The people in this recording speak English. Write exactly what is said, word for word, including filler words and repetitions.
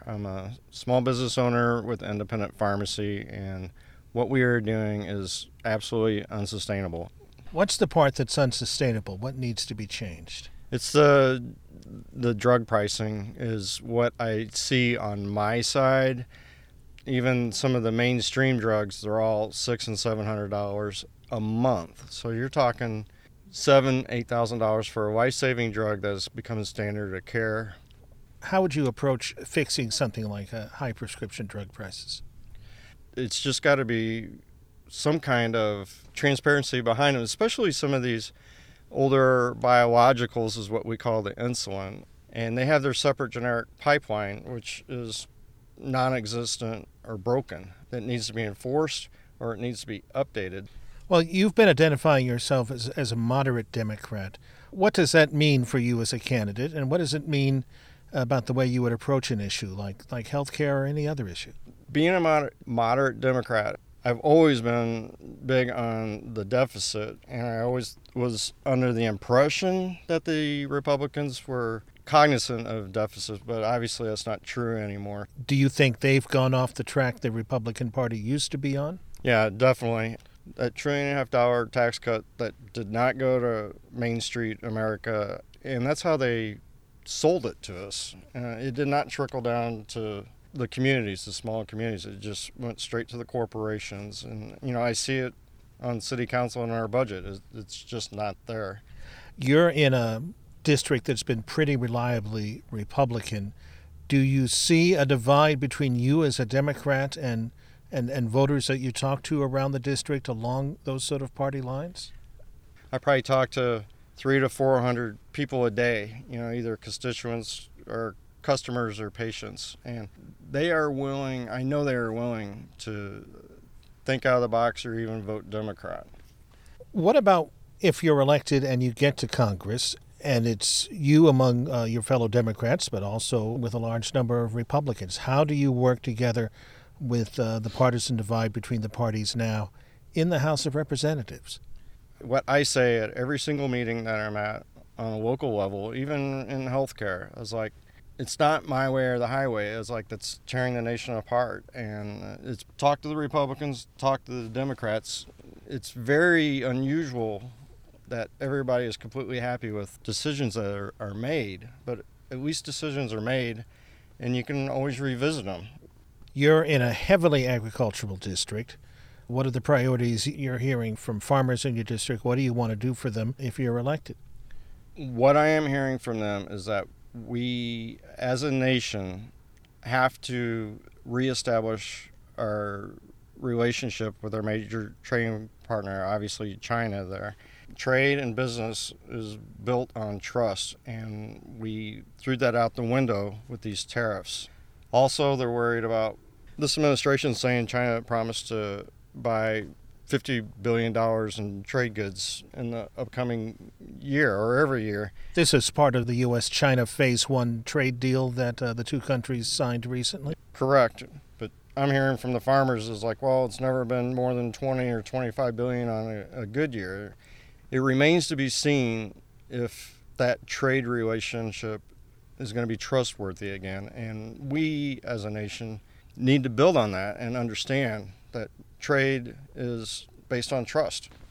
I'm a small business owner with an independent pharmacy, and what we are doing is absolutely unsustainable. What's the part that's unsustainable? What needs to be changed? It's the the drug pricing is what I see on my side. Even some of the mainstream drugs, they're all six and seven hundred dollars a month. So you're talking seven, eight thousand dollars for a life-saving drug that has become a standard of care. How would you approach fixing something like uh, high prescription drug prices? It's just got to be some kind of transparency behind it, especially some of these older biologicals is what we call the insulin. And they have their separate generic pipeline, which is non-existent or broken, that needs to be enforced or it needs to be updated. Well, you've been identifying yourself as, as a moderate Democrat. What does that mean for you as a candidate, and what does it mean about the way you would approach an issue like, like health care or any other issue? Being a moder- moderate Democrat, I've always been big on the deficit, and I always was under the impression that the Republicans were cognizant of deficits, but obviously that's not true anymore. Do you think they've gone off the track the Republican Party used to be on? Yeah, definitely. That trillion and a half dollar tax cut that did not go to Main Street America, and that's how they sold it to us. Uh, it did not trickle down to the communities, the smaller communities. It just went straight to the corporations. And, you know, I see it on city council and our budget. It's just not there. You're in a district that's been pretty reliably Republican. Do you see a divide between you as a Democrat and and, and voters that you talk to around the district along those sort of party lines? I probably talk to three to four hundred people a day, you know, either constituents or customers or patients. And they are willing, I know they are willing to think out of the box or even vote Democrat. What about if you're elected and you get to Congress and it's you among uh, your fellow Democrats, but also with a large number of Republicans? How do you work together with uh, the partisan divide between the parties now in the House of Representatives? What I say at every single meeting that I'm at on a local level, even in healthcare, is like, it's not my way or the highway. It's like that's tearing the nation apart. And it's talk to the Republicans, talk to the Democrats. It's very unusual that everybody is completely happy with decisions that are, are made, but at least decisions are made, and you can always revisit them. You're in a heavily agricultural district. What are the priorities you're hearing from farmers in your district? What do you want to do for them if you're elected? What I am hearing from them is that we, as a nation, have to reestablish our relationship with our major trading partner, obviously China there. Trade and business is built on trust, and we threw that out the window with these tariffs. Also, they're worried about this administration saying China promised to buy fifty billion dollars in trade goods in the upcoming year or every year. This is part of the U S China Phase One trade deal that uh, the two countries signed recently? Correct. But I'm hearing from the farmers is like, well, it's never been more than twenty or twenty-five billion on a, a good year. It remains to be seen if that trade relationship is going to be trustworthy again. And we, as a nation, need to build on that and understand that trade is based on trust.